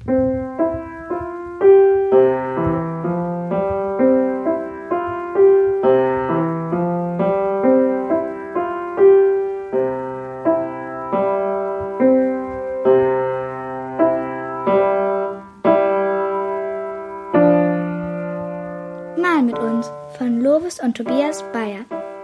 Mal mit uns von Lovis und Tobias Bayer.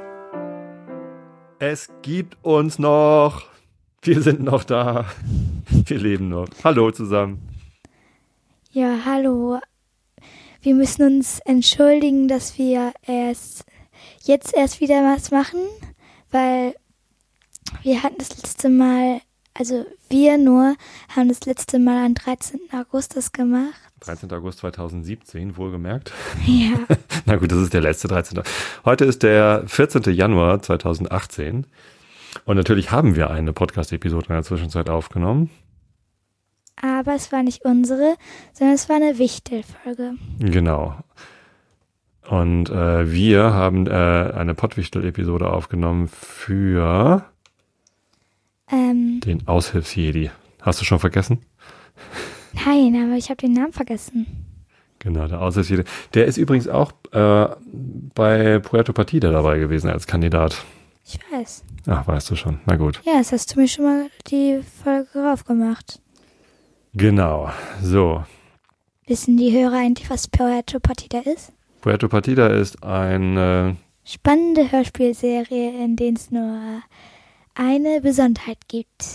Es gibt uns noch. Wir sind noch da. Wir leben noch. Hallo zusammen. Ja, hallo. Wir müssen uns entschuldigen, dass wir jetzt erst wieder was machen, weil wir hatten das letzte Mal, also wir nur, haben das letzte Mal am 13. August das gemacht. 13. August 2017, wohlgemerkt. Ja. Na gut, das ist der letzte 13. Heute ist der 14. Januar 2018. Und natürlich haben wir eine Podcast-Episode in der Zwischenzeit aufgenommen. Aber es war nicht unsere, sondern es war eine Wichtel-Folge. Genau. Und wir haben eine Pottwichtel-Episode aufgenommen für den Aushilfsjedi. Hast du schon vergessen? Nein, aber ich habe den Namen vergessen. Genau, der Aushilfsjedi. Der ist übrigens auch bei Puerto Partida dabei gewesen als Kandidat. Ich weiß. Ach, weißt du schon. Na gut. Ja, das hast du mir schon mal die Folge raufgemacht. Genau, so. Wissen die Hörer eigentlich, was Puerto Partida ist? Puerto Partida ist eine Spannende Hörspielserie, in der es nur eine Besonderheit gibt.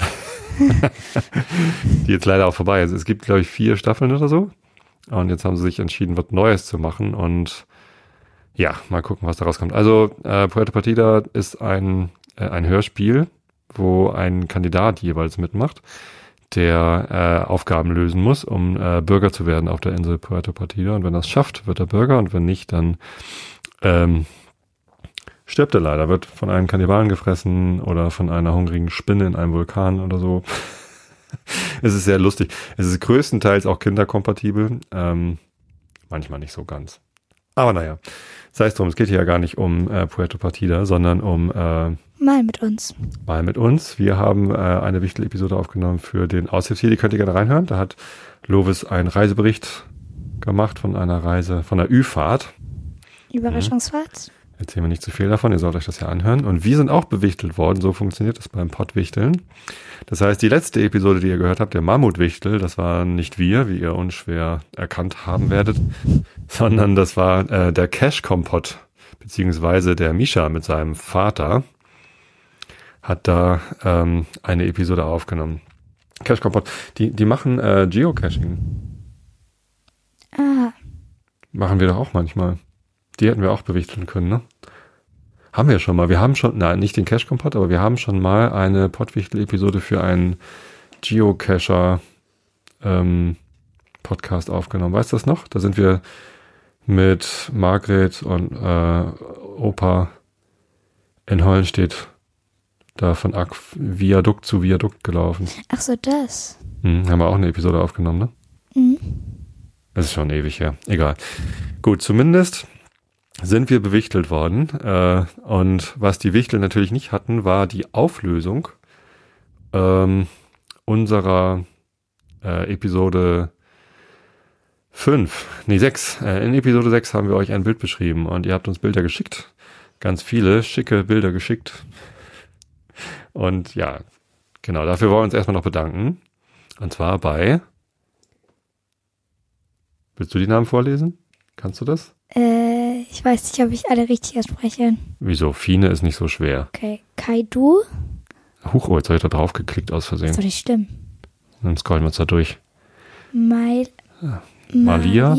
die jetzt leider auch vorbei ist. Es gibt, glaube ich, 4 Staffeln oder so. Und jetzt haben sie sich entschieden, was Neues zu machen. Und ja, mal gucken, was da rauskommt. Also Puerto Partida ist ein Hörspiel, wo ein Kandidat jeweils mitmacht, der Aufgaben lösen muss, um Bürger zu werden auf der Insel Puerto Partida. Und wenn er es schafft, wird er Bürger. Und wenn nicht, dann stirbt er leider. Wird von einem Kannibalen gefressen oder von einer hungrigen Spinne in einem Vulkan oder so. Es ist sehr lustig. Es ist größtenteils auch kinderkompatibel. Manchmal nicht so ganz. Aber naja, sei es drum, es geht hier ja gar nicht um Puerto Partida, sondern um Mal mit uns. Mal mit uns. Wir haben eine Wichtel-Episode aufgenommen für den Aushilfsjedi. Die könnt ihr gerne reinhören. Da hat Lovis einen Reisebericht gemacht von einer Reise, von einer Ü-Fahrt. Überraschungsfahrt. Erzählen wir nicht zu viel davon, ihr sollt euch das ja anhören. Und wir sind auch bewichtelt worden, so funktioniert das beim Pottwichteln. Das heißt, die letzte Episode, die ihr gehört habt, der Mammutwichtel, das war nicht wir, wie ihr unschwer erkannt haben werdet, sondern das war der Cash-Kompott, beziehungsweise der Mischa mit seinem Vater hat da eine Episode aufgenommen. Cash-Kompott, die machen Geocaching. Ah. Machen wir doch auch manchmal. Die hätten wir auch bewichteln können, ne? Haben wir schon mal. Wir haben schon, nein, nicht den Cache-Kompott, aber wir haben schon mal eine Pottwichtel-Episode für einen Geocacher Podcast aufgenommen. Weißt du das noch? Da sind wir mit Margret und Opa in Hollenstedt da von Viadukt zu Viadukt gelaufen. Ach so, das. Haben wir auch eine Episode aufgenommen, ne? Mhm. Das ist schon ewig her. Egal. Gut, zumindest sind wir bewichtelt worden. Und was die Wichtel natürlich nicht hatten, war die Auflösung unserer Episode 6. In Episode 6 haben wir euch ein Bild beschrieben und ihr habt uns Bilder geschickt. Ganz viele schicke Bilder geschickt. Und ja, genau, dafür wollen wir uns erstmal noch bedanken. Und zwar bei... Willst du die Namen vorlesen? Kannst du das? Ich weiß nicht, ob ich alle richtig ausspreche. Wieso? Fine ist nicht so schwer. Okay. Kaidu? Huch, jetzt habe ich da drauf geklickt aus Versehen. Das ist doch nicht schlimm. Dann scrollen wir uns da durch. Malia?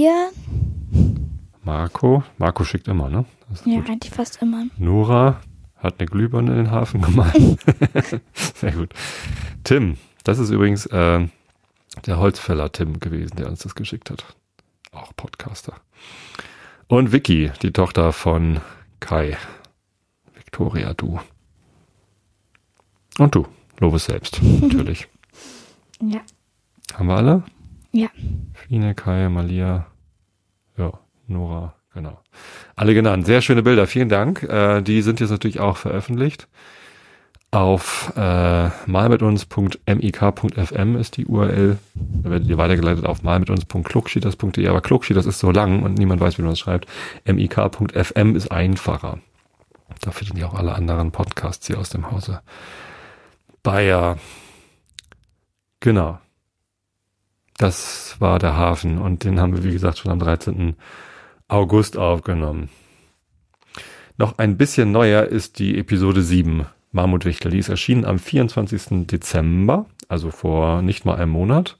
Marco schickt immer, ne? Das ist Ja, gut. eigentlich fast immer. Nora hat eine Glühbirne in den Hafen gemacht. Sehr gut. Tim, das ist übrigens der Holzfäller Tim gewesen, der uns das geschickt hat. Auch Podcaster. Und Vicky, die Tochter von Kai. Victoria, du. Und du, Lovis selbst, natürlich. Ja. Haben wir alle? Ja. Fine, Kai, Malia, ja, Nora, genau. Alle genannt. Sehr schöne Bilder, vielen Dank. Die sind jetzt natürlich auch veröffentlicht. auf malmituns.mik.fm ist die URL. Da werdet ihr weitergeleitet auf malmituns.klugschieders.de. Aber Klugschieders ist so lang und niemand weiß, wie man das schreibt. mik.fm ist einfacher. Da findet ihr auch alle anderen Podcasts hier aus dem Hause Bayer. Genau. Das war der Hafen und den haben wir, wie gesagt, schon am 13. August aufgenommen. Noch ein bisschen neuer ist die Episode 7, Mammutwichtel. Die ist erschienen am 24. Dezember, also vor nicht mal einem Monat.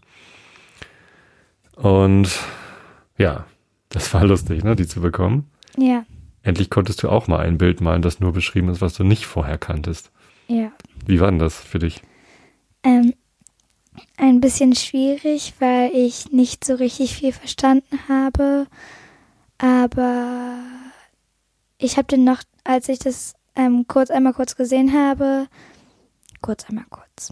Und ja, das war lustig, ne, die zu bekommen. Ja. Endlich konntest du auch mal ein Bild malen, das nur beschrieben ist, was du nicht vorher kanntest. Ja. Wie war denn das für dich? Ein bisschen schwierig, weil ich nicht so richtig viel verstanden habe. Aber ich habe den noch, als ich das einmal kurz gesehen habe, klar.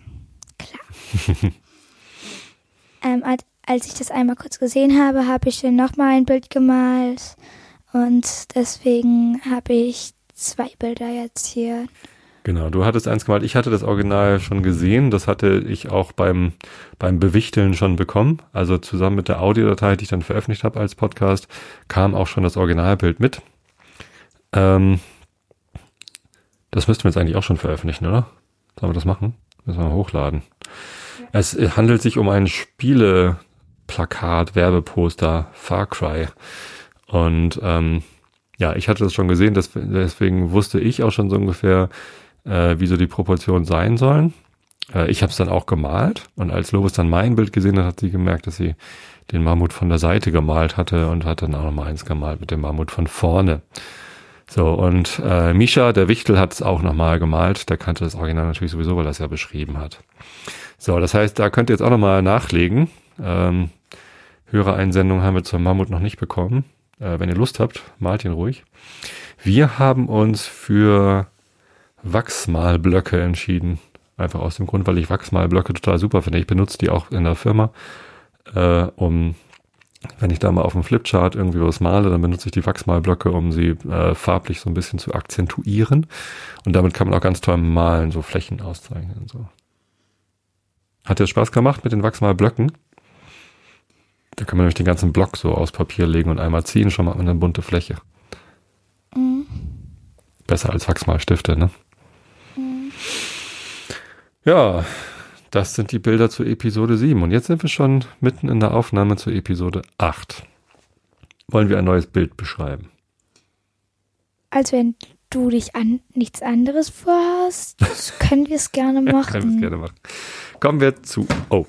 Als ich das einmal kurz gesehen habe, habe ich dann nochmal ein Bild gemalt. Und deswegen habe ich 2 Bilder jetzt hier. Genau, du hattest eins gemalt. Ich hatte das Original schon gesehen. Das hatte ich auch beim Bewichteln schon bekommen. Also zusammen mit der Audiodatei, die ich dann veröffentlicht habe als Podcast, kam auch schon das Originalbild mit. Das müssten wir jetzt eigentlich auch schon veröffentlichen, oder? Sollen wir das machen? Müssen wir mal hochladen. Ja. Es handelt sich um ein Spieleplakat, Werbeposter, Far Cry. Und ja, ich hatte das schon gesehen, deswegen wusste ich auch schon so ungefähr, wie so die Proportionen sein sollen. Ich habe es dann auch gemalt und als Lovis dann mein Bild gesehen hat sie gemerkt, dass sie den Mammut von der Seite gemalt hatte und hat dann auch nochmal eins gemalt mit dem Mammut von vorne. So, und Misha, der Wichtel, hat es auch nochmal gemalt. Der kannte das Original natürlich sowieso, weil er es ja beschrieben hat. So, das heißt, da könnt ihr jetzt auch nochmal nachlegen. Hörereinsendungen haben wir zum Mammut noch nicht bekommen. Wenn ihr Lust habt, malt ihn ruhig. Wir haben uns für Wachsmalblöcke entschieden. Einfach aus dem Grund, weil ich Wachsmalblöcke total super finde. Ich benutze die auch in der Firma, wenn ich da mal auf dem Flipchart irgendwie was male, dann benutze ich die Wachsmalblöcke, um sie farblich so ein bisschen zu akzentuieren. Und damit kann man auch ganz toll malen, so Flächen auszeichnen und so. Hat dir Spaß gemacht mit den Wachsmalblöcken? Da kann man nämlich den ganzen Block so aus Papier legen und einmal ziehen, schon mal eine bunte Fläche. Mhm. Besser als Wachsmalstifte, ne? Mhm. Ja, das sind die Bilder zur Episode 7. Und jetzt sind wir schon mitten in der Aufnahme zur Episode 8. Wollen wir ein neues Bild beschreiben? Also wenn du dich nichts anderes vorhast, können wir es gerne machen. Können wir es gerne machen. Kommen wir zu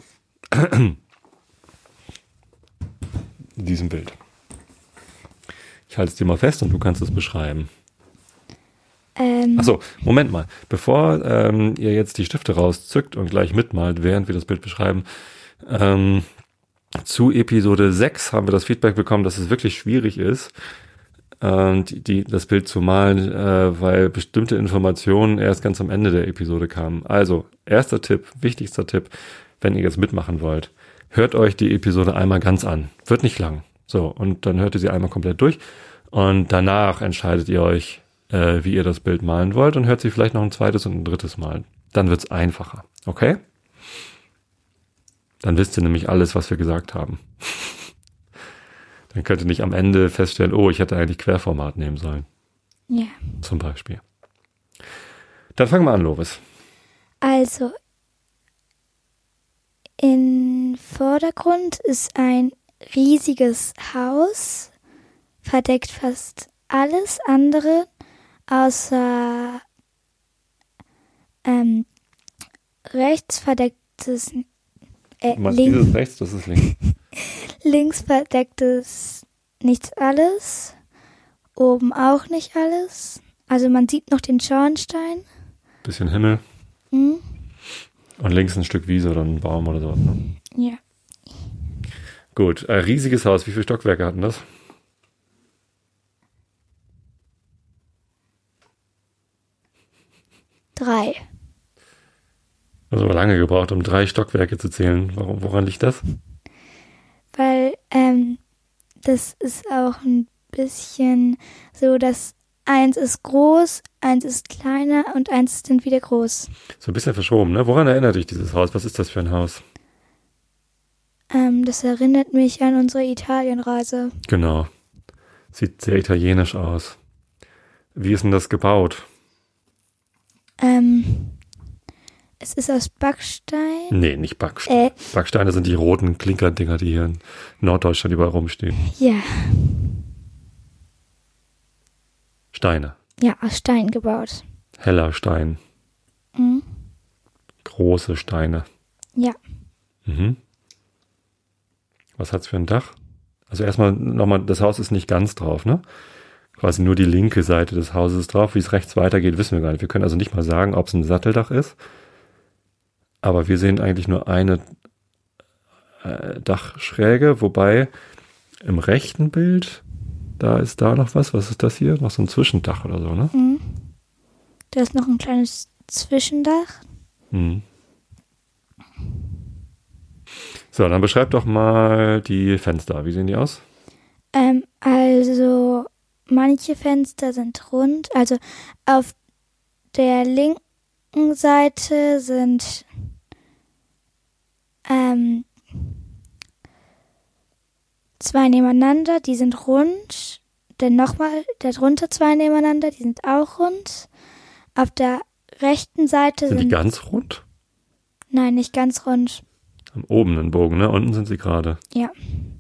diesem Bild. Ich halte es dir mal fest und du kannst es beschreiben. Achso, Moment mal. Bevor ihr jetzt die Stifte rauszückt und gleich mitmalt, während wir das Bild beschreiben, zu Episode 6 haben wir das Feedback bekommen, dass es wirklich schwierig ist, das Bild zu malen, weil bestimmte Informationen erst ganz am Ende der Episode kamen. Also, erster Tipp, wichtigster Tipp, wenn ihr jetzt mitmachen wollt, hört euch die Episode einmal ganz an. Wird nicht lang. So, und dann hört ihr sie einmal komplett durch und danach entscheidet ihr euch, wie ihr das Bild malen wollt und hört sie vielleicht noch ein zweites und ein drittes Mal. Dann wird's einfacher. Okay? Dann wisst ihr nämlich alles, was wir gesagt haben. Dann könnt ihr nicht am Ende feststellen, oh, ich hätte eigentlich Querformat nehmen sollen. Ja. Zum Beispiel. Dann fangen wir an, Lovis. Also, im Vordergrund ist ein riesiges Haus, verdeckt fast alles andere, außer rechts verdecktes links. Dieses rechts, das ist links. Links verdecktes nichts alles, oben auch nicht alles. Also man sieht noch den Schornstein. Bisschen Himmel. Mhm. Und links ein Stück Wiese oder ein Baum oder so. Ne? Ja. Gut, ein riesiges Haus. Wie viele Stockwerke hatten das? Drei. Also lange gebraucht, um 3 Stockwerke zu zählen. Woran liegt das? Weil das ist auch ein bisschen so, dass eins ist groß, eins ist kleiner und eins ist dann wieder groß. So ein bisschen verschoben, ne? Woran erinnert dich dieses Haus? Was ist das für ein Haus? Das erinnert mich an unsere Italienreise. Genau. Sieht sehr italienisch aus. Wie ist denn das gebaut? Es ist aus Backstein. Nee, nicht Backstein. Backsteine sind die roten Klinkerdinger, die hier in Norddeutschland überall rumstehen. Ja. Steine. Ja, aus Stein gebaut. Heller Stein. Mhm. Große Steine. Ja. Mhm. Was hat's für ein Dach? Also erstmal nochmal, das Haus ist nicht ganz drauf, ne? Quasi nur die linke Seite des Hauses ist drauf. Wie es rechts weitergeht, wissen wir gar nicht. Wir können also nicht mal sagen, ob es ein Satteldach ist. Aber wir sehen eigentlich nur eine Dachschräge, wobei im rechten Bild, da ist da noch was. Was ist das hier? Noch so ein Zwischendach oder so, ne? Mhm. Da ist noch ein kleines Zwischendach. Mhm. So, dann beschreib doch mal die Fenster. Wie sehen die aus? Also manche Fenster sind rund. Also auf der linken Seite sind zwei nebeneinander, die sind rund. Dann nochmal darunter zwei nebeneinander, die sind auch rund. Auf der rechten Seite Sind die ganz rund? Nein, nicht ganz rund. Am oben einen Bogen, ne? Unten sind sie gerade. Ja.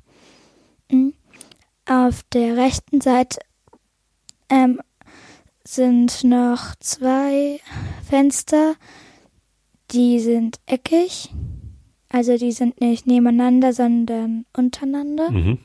Auf der rechten Seite sind noch zwei Fenster, die sind eckig. Also die sind nicht nebeneinander, sondern untereinander. Mhm.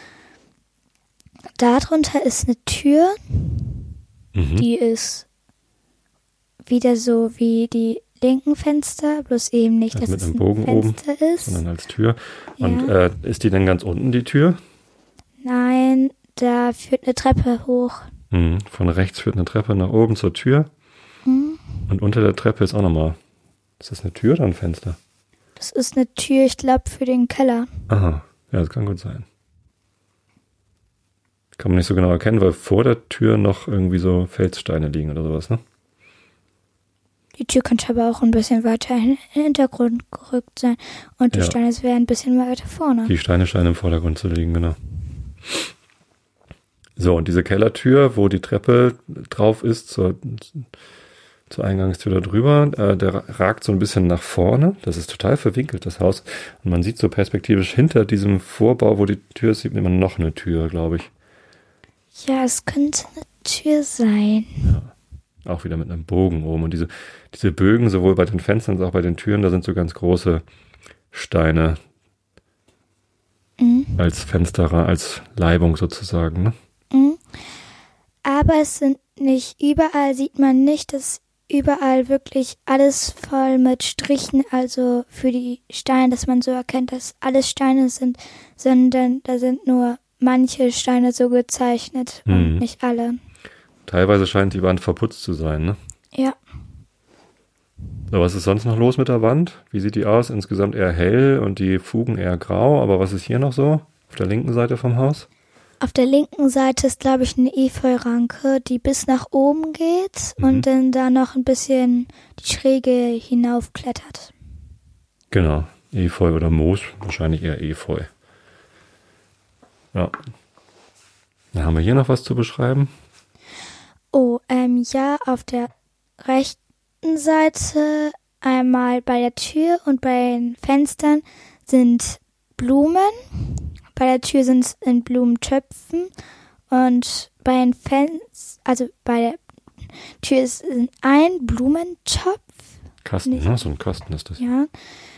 Darunter ist eine Tür, Mhm. die ist wieder so wie die linken Fenster, bloß eben nicht, Also dass mit es einem ein Bogen Fenster oben, ist. sondern als Tür. Ja. Und ist die denn ganz unten, die Tür? Nein, da führt eine Treppe hoch. Mhm. Von rechts führt eine Treppe nach oben zur Tür. Mhm. Und unter der Treppe ist auch nochmal. Ist das eine Tür oder ein Fenster? Das ist eine Tür, ich glaube, für den Keller. Aha, ja, das kann gut sein. Kann man nicht so genau erkennen, weil vor der Tür noch irgendwie so Felssteine liegen oder sowas, ne? Die Tür könnte aber auch ein bisschen weiter in den Hintergrund gerückt sein. Und die Ja. Steine wären ein bisschen weiter vorne. Die Steine scheinen im Vordergrund zu liegen, genau. So, und diese Kellertür, wo die Treppe drauf ist, zur Eingangstür da drüber, der ragt so ein bisschen nach vorne. Das ist total verwinkelt, das Haus. Und man sieht so perspektivisch hinter diesem Vorbau, wo die Tür ist, sieht man immer noch eine Tür, glaube ich. Ja, es könnte eine Tür sein. Ja, auch wieder mit einem Bogen oben. Und diese Bögen, sowohl bei den Fenstern als auch bei den Türen, da sind so ganz große Steine als Fenster, als Leibung sozusagen, ne? Mhm. Aber es sind nicht überall, sieht man nicht, dass überall wirklich alles voll mit Strichen, also für die Steine, dass man so erkennt, dass alles Steine sind, sondern da sind nur manche Steine so gezeichnet und nicht alle. Teilweise scheint die Wand verputzt zu sein, ne? Ja. So, was ist sonst noch los mit der Wand? Wie sieht die aus? Insgesamt eher hell und die Fugen eher grau. Aber was ist hier noch so? Auf der linken Seite vom Haus? Auf der linken Seite ist, glaube ich, eine Efeuranke, die bis nach oben geht und dann da noch ein bisschen die Schräge hinaufklettert. Genau, Efeu oder Moos, wahrscheinlich eher Efeu. Ja. Dann haben wir hier noch was zu beschreiben. Oh, ja, auf der rechten Seite einmal bei der Tür und bei den Fenstern sind Blumen. Bei der Tür sind es in Blumentöpfen und bei den also bei der Tür ist ein Blumentopf. Kasten, ne? So ein Kasten ist das. Ja.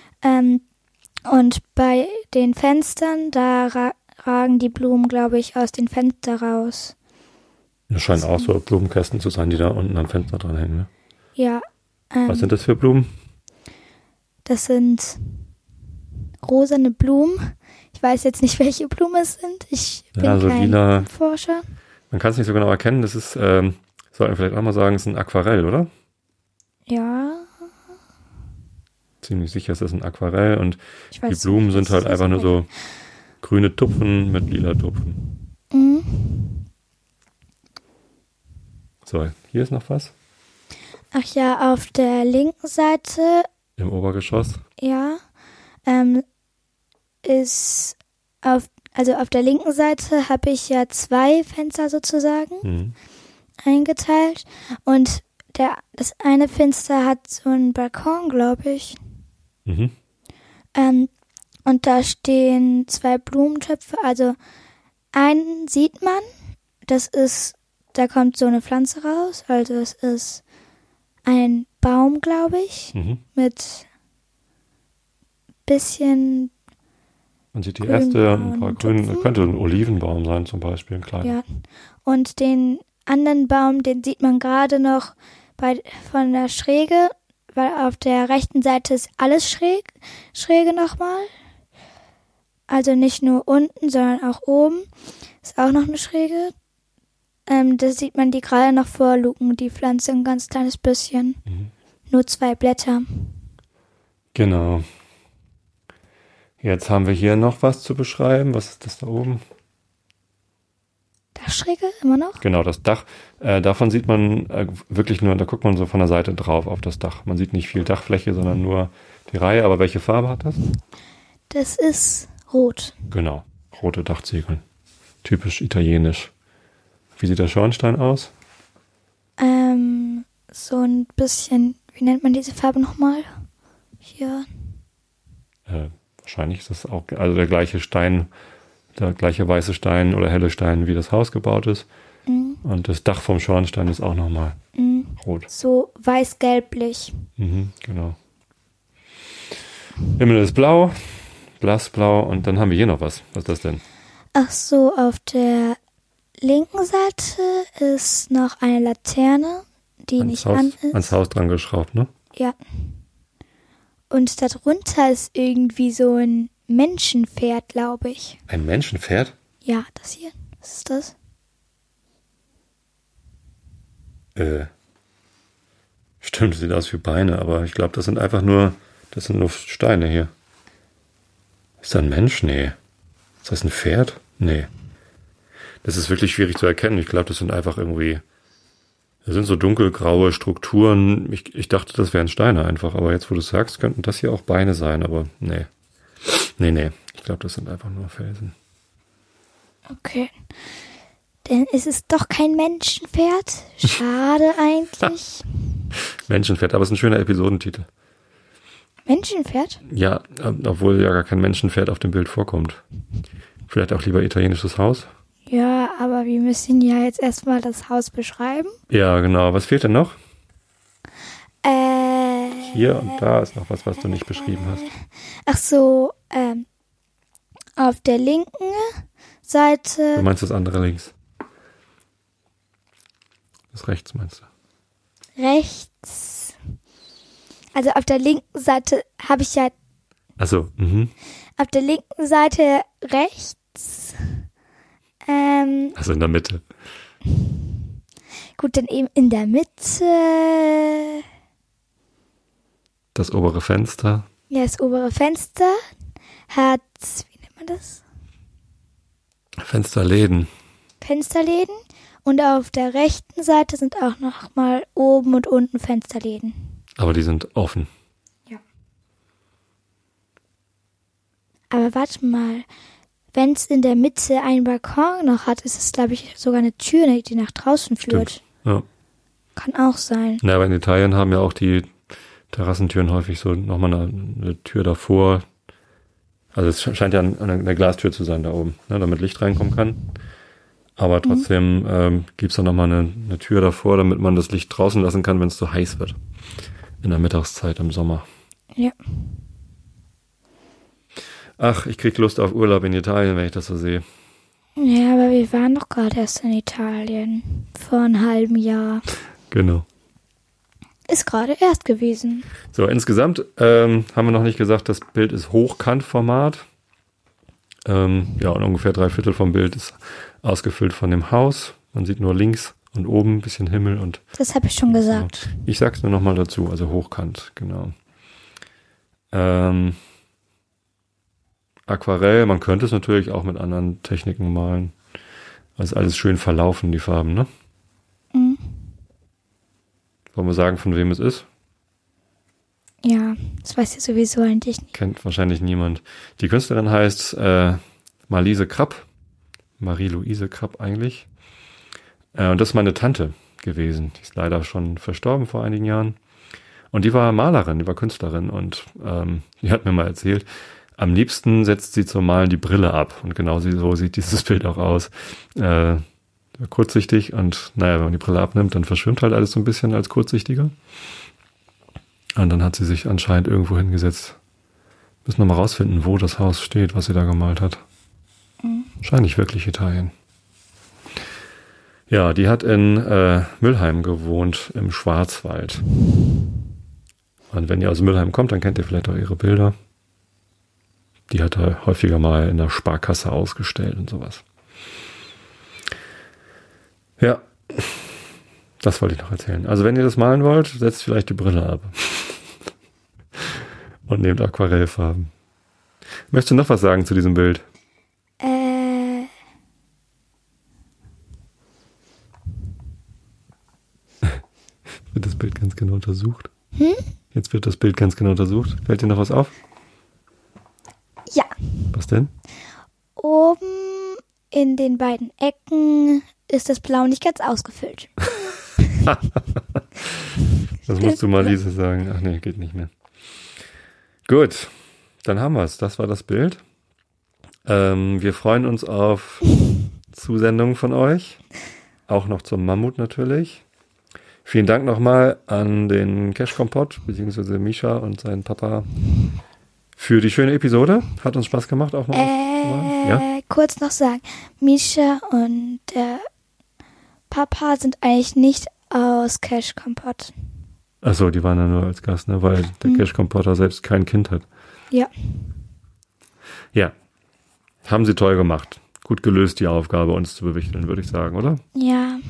Und bei den Fenstern, da ragen die Blumen, glaube ich, aus den Fenstern raus. Das scheinen auch so Blumenkästen zu sein, die da unten am Fenster dran hängen, ne? Ja. Was sind das für Blumen? Das sind rosane Blumen. Ich weiß jetzt nicht, welche Blumen es sind. Ich bin Ja, so kein lila. Forscher. Man kann es nicht so genau erkennen. Das ist, sollten wir vielleicht auch mal sagen, es ist ein Aquarell, oder? Ja. Ziemlich sicher ist das ein Aquarell und Ich die weiß Blumen nicht, sind was halt das einfach nur ist. so grüne Tupfen mit lila Tupfen. Mhm. So, hier ist noch was. Ach ja, auf der linken Seite, Im Obergeschoss. ja, ist auf der linken Seite habe ich ja 2 Fenster sozusagen eingeteilt und das eine Fenster hat so einen Balkon, glaube ich. Mhm. Und da stehen 2 Blumentöpfe, also einen sieht man, da kommt so eine Pflanze raus, also es ist ein Baum, glaube ich, mit bisschen. Man sieht die grün, erste, ein paar grün, Tupfen. könnte ein Olivenbaum sein zum Beispiel, ein kleiner. Ja. Und den anderen Baum, den sieht man gerade noch von der Schräge, weil auf der rechten Seite ist alles schräge nochmal. Also nicht nur unten, sondern auch oben ist auch noch eine Schräge. Da sieht man die gerade noch vorluken, die Pflanze ein ganz kleines bisschen. Nur 2 Blätter. Genau. Jetzt haben wir hier noch was zu beschreiben. Was ist das da oben? Dachschräge immer noch? Genau, das Dach. Davon sieht man wirklich nur, da guckt man so von der Seite drauf auf das Dach. Man sieht nicht viel Dachfläche, sondern nur die Reihe. Aber welche Farbe hat das? Das ist rot. Genau, rote Dachziegel. Typisch italienisch. Wie sieht der Schornstein aus? So ein bisschen, wie nennt man diese Farbe nochmal? Hier. Wahrscheinlich ist das auch, also der gleiche Stein, der gleiche weiße Stein oder helle Stein, wie das Haus gebaut ist. Und das Dach vom Schornstein ist auch nochmal rot. So weiß-gelblich. Genau. Himmel ist blau, blassblau und dann haben wir hier noch was. Was ist das denn? Ach so, auf der linken Seite ist noch eine Laterne, die nicht an ist. Ans Haus dran geschraubt, ne? Ja. Und darunter ist irgendwie so ein Menschenpferd, glaube ich. Ein Menschenpferd? Ja, das hier. Was ist das? Stimmt, sieht aus wie Beine, aber ich glaube, das sind nur Steine hier. Ist da ein Mensch? Nee. Ist das ein Pferd? Nee. Das ist wirklich schwierig zu erkennen. Ich glaube, das sind so dunkelgraue Strukturen. Ich dachte, das wären Steine einfach, aber jetzt, wo du sagst, könnten das hier auch Beine sein, aber nee. Nee. Ich glaube, das sind einfach nur Felsen. Okay. Denn es ist doch kein Menschenpferd. Schade eigentlich. Menschenpferd, aber es ist ein schöner Episodentitel. Menschenpferd? Ja, obwohl ja gar kein Menschenpferd auf dem Bild vorkommt. Vielleicht auch lieber italienisches Haus? Ja, aber wir müssen ja jetzt erstmal das Haus beschreiben. Ja, genau. Was fehlt denn noch? Hier und da ist noch was du nicht beschrieben hast. Ach so, auf der linken Seite. Du meinst das andere links? Das rechts meinst du? Rechts. Also auf der linken Seite habe ich ja. Ach so, Auf der linken Seite rechts. Also in der Mitte. Gut, dann eben in der Mitte. Das obere Fenster. Ja, das obere Fenster hat, wie nennt man das? Fensterläden. Fensterläden. Und auf der rechten Seite sind auch noch mal oben und unten Fensterläden. Aber die sind offen. Ja. Aber warte mal. Wenn es in der Mitte einen Balkon noch hat, ist es, glaube ich, sogar eine Tür, die nach draußen führt. Stimmt. Ja. Kann auch sein. Ja, aber in Italien haben ja auch die Terrassentüren häufig so nochmal eine Tür davor. Also es scheint ja eine Glastür zu sein da oben, ne, damit Licht reinkommen kann. Aber trotzdem gibt es da nochmal eine Tür davor, damit man das Licht draußen lassen kann, wenn es so heiß wird. In der Mittagszeit im Sommer. Ja. Ach, ich krieg Lust auf Urlaub in Italien, wenn ich das so sehe. Ja, aber wir waren doch gerade erst in Italien. Vor einem halben Jahr. Genau. Ist gerade erst gewesen. So, insgesamt haben wir noch nicht gesagt, das Bild ist Hochkantformat. Ja, und ungefähr 3/4 vom Bild ist ausgefüllt von dem Haus. Man sieht nur links und oben ein bisschen Himmel und. Das habe ich schon gesagt. Ich sag's nur nochmal dazu, also Hochkant, genau. Aquarell, man könnte es natürlich auch mit anderen Techniken malen. Also alles schön verlaufen, die Farben, ne? Wollen wir sagen, von wem es ist? Ja, das weiß ja sowieso eigentlich nicht. Kennt wahrscheinlich niemand. Die Künstlerin heißt Marlise Krapp. Marie-Louise Krapp eigentlich. Und das ist meine Tante gewesen. Die ist leider schon verstorben vor einigen Jahren. Und die war Malerin, die war Künstlerin. Und die hat mir mal erzählt, am liebsten setzt sie zum Malen die Brille ab. Und genau so sieht dieses Bild auch aus. Kurzsichtig. Und naja, wenn man die Brille abnimmt, dann verschwimmt halt alles so ein bisschen als kurzsichtiger. Und dann hat sie sich anscheinend irgendwo hingesetzt. Müssen wir mal rausfinden, wo das Haus steht, was sie da gemalt hat. Wahrscheinlich wirklich Italien. Ja, die hat in Mülheim gewohnt, im Schwarzwald. Und wenn ihr aus Mülheim kommt, dann kennt ihr vielleicht auch ihre Bilder. Die hat er häufiger mal in der Sparkasse ausgestellt und sowas. Ja, das wollte ich noch erzählen. Also wenn ihr das malen wollt, setzt vielleicht die Brille ab. Und nehmt Aquarellfarben. Möchtest du noch was sagen zu diesem Bild? Wird das Bild ganz genau untersucht? Jetzt wird das Bild ganz genau untersucht. Fällt dir noch was auf? Ja. Was denn? Oben in den beiden Ecken ist das Blau nicht ganz ausgefüllt. Das musst du mal Lise sagen. Ach nee, geht nicht mehr. Gut, dann haben wir es. Das war das Bild. Wir freuen uns auf Zusendungen von euch. Auch noch zum Mammut natürlich. Vielen Dank nochmal an den Cash-Kompott, beziehungsweise Misha und seinen Papa für die schöne Episode. Hat uns Spaß gemacht auch mal. Ja? Kurz noch sagen, Misha und der Papa sind eigentlich nicht aus Cash-Kompott. Achso, die waren ja nur als Gast, ne? Weil der Cash-Kompotter selbst kein Kind hat. Ja. Ja. Haben sie toll gemacht. Gut gelöst, die Aufgabe, uns zu bewichteln, würde ich sagen, oder? Ja.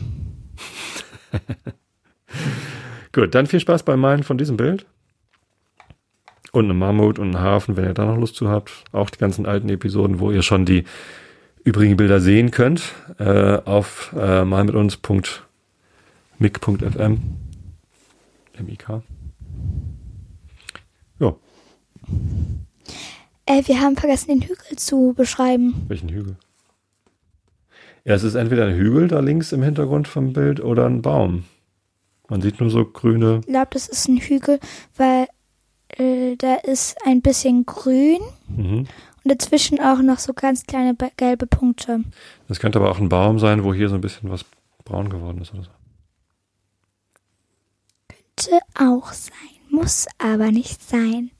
Gut, dann viel Spaß beim Malen von diesem Bild. Und einem Mammut und einem Hafen, wenn ihr da noch Lust zu habt. Auch die ganzen alten Episoden, wo ihr schon die übrigen Bilder sehen könnt. Auf malmituns.mic.fm. M-I-K. Ja. Wir haben vergessen, den Hügel zu beschreiben. Welchen Hügel? Ja, es ist entweder ein Hügel da links im Hintergrund vom Bild oder ein Baum. Man sieht nur so grüne... Ich glaube, das ist ein Hügel, weil da ist ein bisschen grün und dazwischen auch noch so ganz kleine gelbe Punkte. Das könnte aber auch ein Baum sein, wo hier so ein bisschen was braun geworden ist oder so. Könnte auch sein, muss aber nicht sein.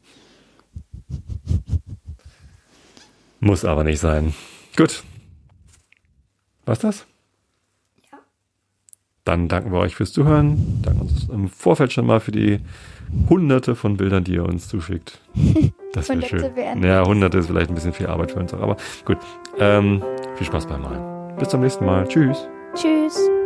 Muss aber nicht sein. Gut. War's das? Ja. Dann danken wir euch fürs Zuhören. Danken uns im Vorfeld schon mal für die Hunderte von Bildern, die ihr uns zuschickt. Das wäre schön. Ja, Hunderte ist vielleicht ein bisschen viel Arbeit für uns, aber gut. Viel Spaß beim Malen. Bis zum nächsten Mal. Tschüss. Tschüss.